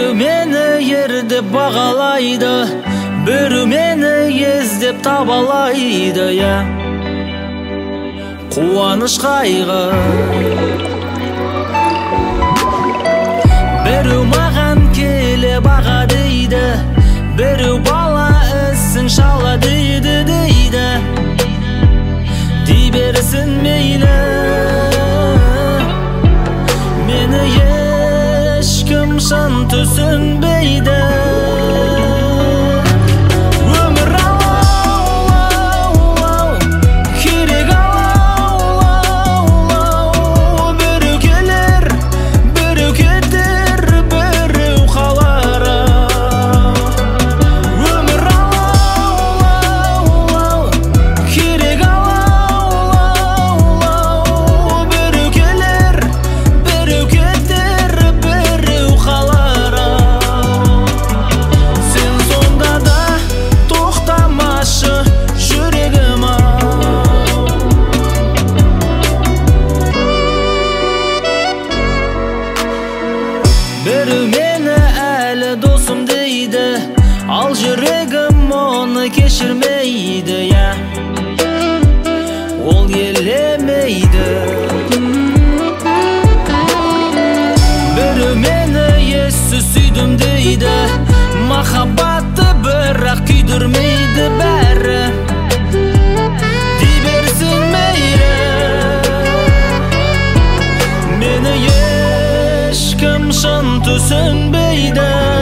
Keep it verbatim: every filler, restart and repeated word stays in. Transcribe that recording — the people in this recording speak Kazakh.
Бирөө мени ердеп багалайды, бирөө мени эздеп табалайды, я кубаныч кайгы. Бирөө маган келе бага дейди, бирөө бала ісін шала дейді дейді. Дей берсін мейлі, мені ешкім шын түсінбейді. Өмір алау, керек алау, біреу келер, біреу кетер, біреу қалар. Өмір алау, керек алау, біреу келер, біреу кетер, біреу қалар. Сен сонда да тоқтамашы жүрегім ау. Біреу мені әлі досым дейді, ал жүрегім оны кешірмейді, я ол елемейді. Біреу мені ессіз сүйдім дейді, махаббатты бірақ күйдірмейді бәрі. Дей берсін мейлі, мені ешкім шын түсінбейді.